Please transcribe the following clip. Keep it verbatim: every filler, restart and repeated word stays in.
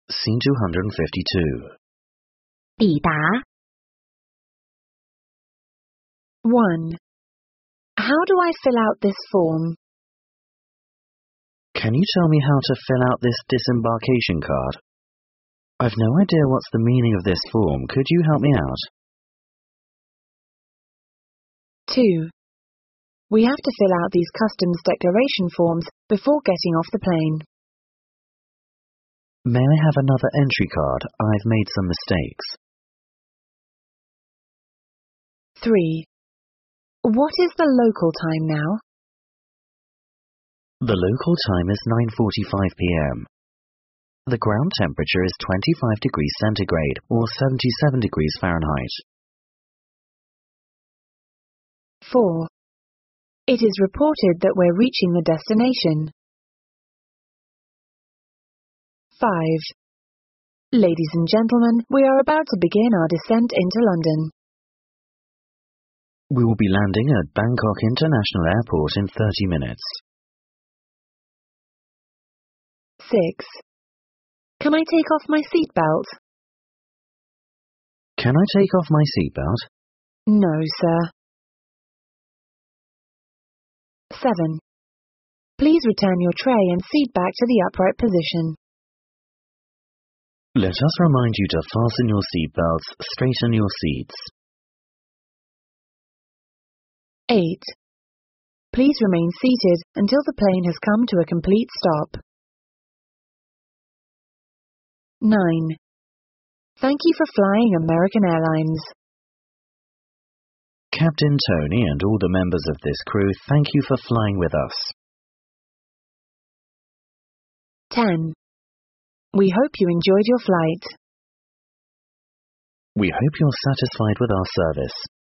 Scene two hundred fifty-two. 抵达 one. How do I fill out this form? Can you tell me how to fill out this disembarkation card? I've no idea what's the meaning of this form. Could you help me out? two. We have to fill out these customs declaration forms before getting off the plane. May I have another entry card? I've made some mistakes. three. What is the local time now? The local time is nine forty-five p m The ground temperature is twenty-five degrees centigrade or seventy-seven degrees Fahrenheit. four. It is reported that we're reaching the destination. five. Ladies and gentlemen, we are about to begin our descent into London. We will be landing at Bangkok International Airport in thirty minutes. six. Can I take off my seatbelt? Can I take off my seatbelt? No, sir. seven. Please return your tray and seat back to the upright position. Let us remind you to fasten your seatbelts, straighten your seats. eight. Please remain seated until the plane has come to a complete stop. nine. Thank you for flying American Airlines. Captain Tony and all the members of this crew, thank you for flying with us. ten. We hope you enjoyed your flight. We hope you're satisfied with our service.